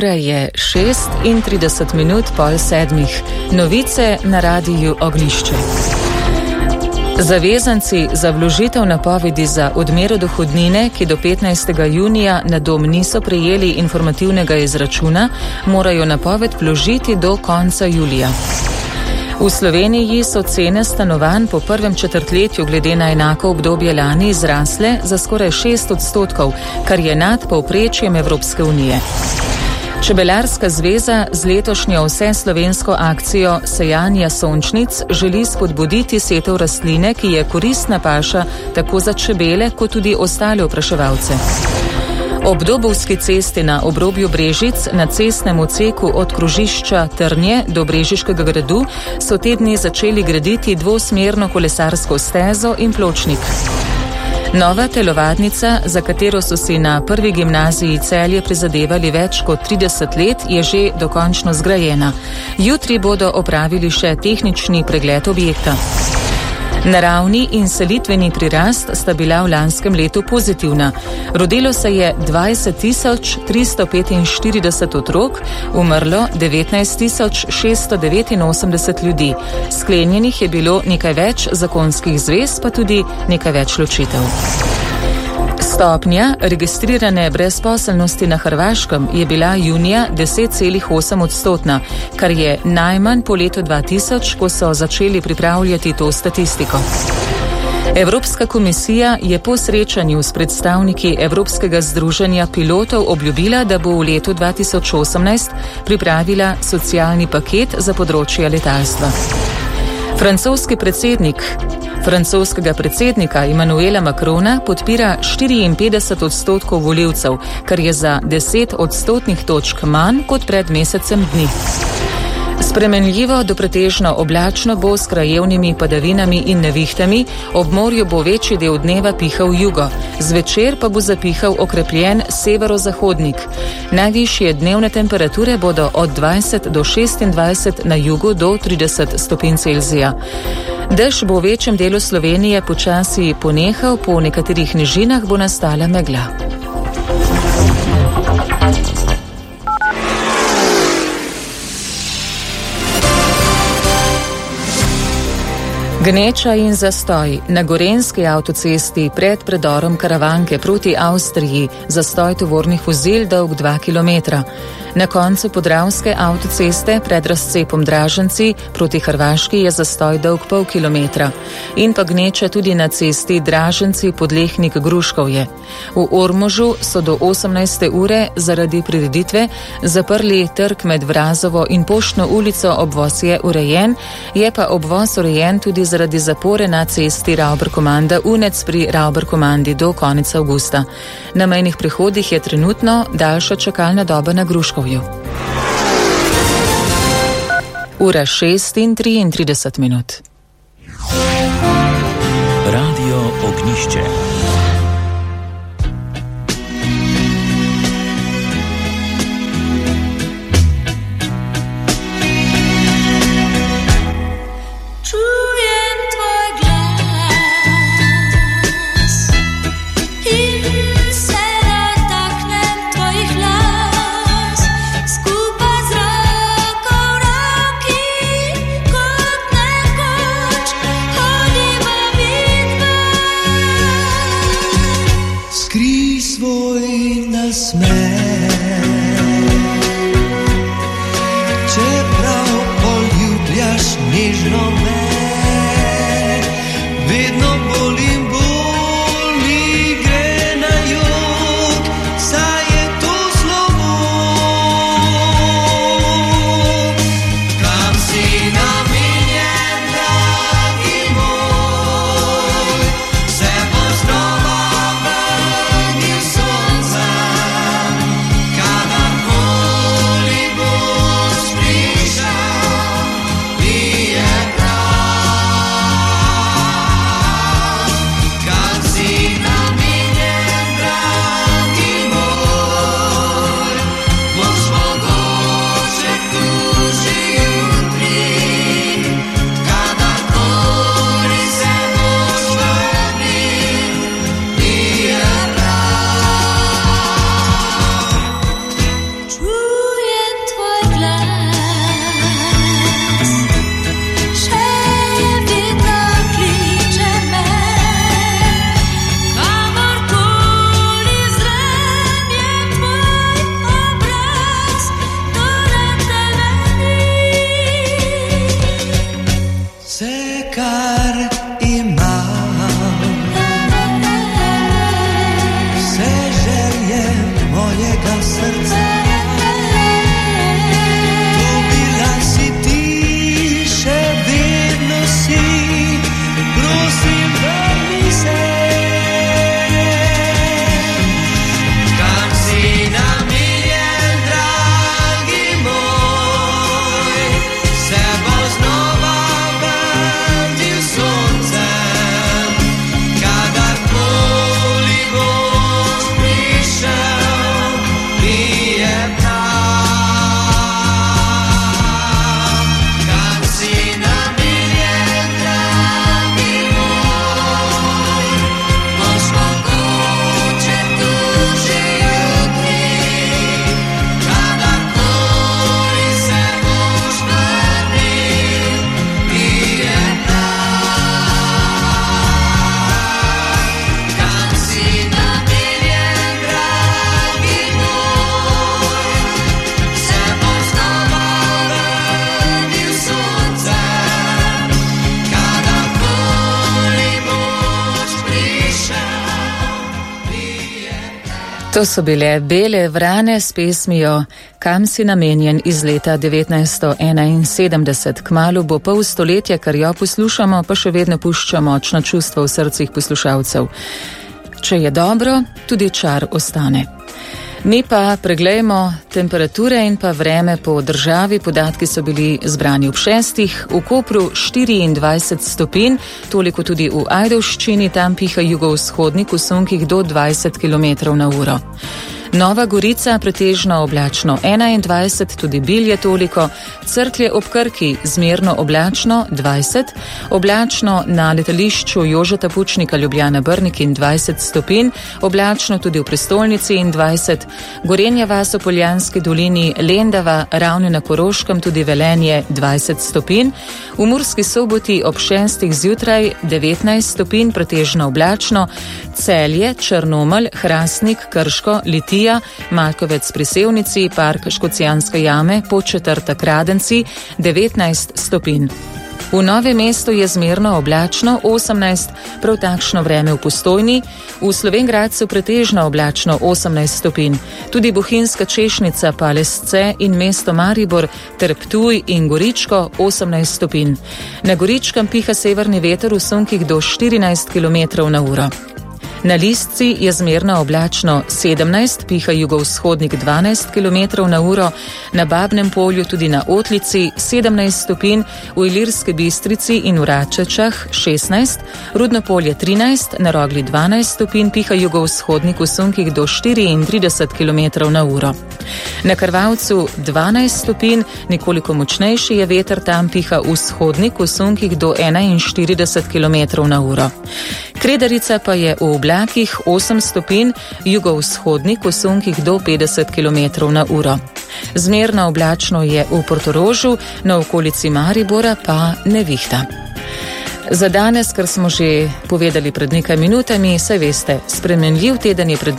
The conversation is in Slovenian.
Ura je 6:30 Novice na radiju Ognjišče. Zavezanci za vložitev napovedi za odmero dohodnine, ki do 15. junija na dom niso prejeli informativnega izračuna, morajo napoved vložiti do konca julija. V Sloveniji so cene stanovanj po prvem četrtletju glede na enako obdobje lani zrasle za skoraj 6%, kar je nad povprečjem Evropske unije. Čebelarska zveza z letošnjo vseslovensko akcijo Sejanja sončnic želi spodbuditi setev rastline, ki je koristna paša tako za čebele kot tudi ostale opraševalce. Ob Dobovski cesti na obrobju Brežic na cestnem odseku od krožišča Trnje do Brežiškega gradu so te dni začeli graditi dvosmerno kolesarsko stezo in pločnik. Nova telovadnica, za katero so si na prvi gimnaziji Celje prizadevali več kot 30 let, je že dokončno zgrajena. Jutri bodo opravili še tehnični pregled objekta. Naravni in selitveni prirast sta bila v lanskem letu pozitivna. Rodilo se je 20.345 otrok, umrlo 19.689 ljudi. Sklenjenih je bilo nekaj več zakonskih zvez, pa tudi nekaj več ločitev. Stopnja registrirane brezposelnosti na Hrvaškem je bila junija 10,8%, kar je najmanj po letu 2000, ko so začeli pripravljati to statistiko. Evropska komisija je po srečanju s predstavniki Evropskega združenja pilotov obljubila, da bo v letu 2018 pripravila socialni paket za področje letalstva. Francoskega predsednika Emmanuela Macrona podpira 54% volivcev, kar je za 10 odstotnih točk manj kot pred mesecem dni. Spremenljivo do pretežno oblačno bo s krajevnimi padavinami in nevihtami, ob morju bo večji del dneva pihal jugo, zvečer pa bo zapihal okrepljen severozahodnik. Najvišje dnevne temperature bodo od 20 do 26, na jugu do 30 stopinj Celzija. Dež bo v večjem delu Slovenije počasi ponehal, po nekaterih nižinah bo nastala megla. Gneča in zastoj. Na Gorenjski avtocesti pred predorom Karavanke proti Avstriji zastoj tovornih vozil dolg 2 km. Na koncu Podravske avtoceste pred razcepom Draženci proti Hrvaški je zastoj dolg pol kilometra. In pa gneča tudi na cesti Draženci-Podlehnik-Gruškovje. V Ormožu so do 18. ure zaradi prireditve zaprli trg med Vrazovo in Poštno ulico, obvoz je urejen, je pa obvoz urejen tudi zaradi zapore na cesti Ravber-Komanda-Unec pri Ravber-Komandi do konca avgusta. Na mejnih prehodih je trenutno daljša čakalna doba na Gruškovju. Ura 6:33. Radio Ognjišče. Yeah. mojega srca. Dobila si ti, še vedno si, prosim, vrni se. Kam si namenjen, dragi moj, se bo znova vrnil soncem, kadarkoli boš prišel, mi je prav. Kam si namenjen, dragi moj, boš mogoče tu že jutri, kadarkoli se boš vrnil, mi je prav. Kam si namenjen, dragi moj, se bo znova vrnil soncem, kadarkoli boš prišel, mi je prav. To so bile Bele vrane s pesmijo Kam si namenjen iz leta 1971. Kmalu bo pol stoletja, kar jo poslušamo, pa še vedno pušča močno čustvo v srcih poslušalcev. Če je dobro, tudi čar ostane. Mi pa preglejmo temperature in pa vreme po državi. Podatki so bili zbrani ob 6, v Kopru 24 stopinj, toliko tudi v Ajdovščini, tam piha jugovzhodnik v sunkih do 20 km/h. Nova Gorica pretežno oblačno 21, tudi Bilje toliko, Cerklje ob Krki zmerno oblačno 20, oblačno na letališču Jožeta Pučnika Ljubljana Brnik in 20 stopinj, oblačno tudi v prestolnici in 20, Gorenja vas v Poljanski dolini, Lendava, Ravne na Koroškem, tudi Velenje 20 stopinj, v Murski Soboti ob 6 zjutraj 19 stopinj, pretežno oblačno, Celje, Črnomelj, Hrastnik, Krško, Litija, Malkovec pri Sevnici, Park Škocjanske jame, Podčetrtek Radenci 19 stopinj. V Novem mestu je zmerno oblačno 18, prav takšno vreme v Postojni, v Slovenj Gradcu pretežno oblačno 18 stopinj, tudi Bohinjska Češnica, Palesce in mesto Maribor ter Ptuj in Goričko 18 stopinj. Na Goričkem piha severni veter v sunkih do 14 km/h. Na Listci je zmerno oblačno 17, piha jugovzhodnik 12 km/h, na Babnem polju tudi na Otlici 17 stopinj, v Ilirski Bistrici in v Račečah 16, Rudno polje 13, na Rogli 12 stopinj, piha jugovzhodnik v sunkih do 34 km/h. Na Krvavcu 12 stopinj, nekoliko močnejši je veter, tam piha vzhodnik v sunkih do 41 km/h. Kredarica pa je v oblakih 8 stopinj, jugovzhodnik v sunkih do 50 km/h. Zmerno oblačno je v Portorožu, na okolici Maribora pa nevihta. Za danes, kar smo že povedali pred nekaj minutami, saj veste, spremenljiv teden je pred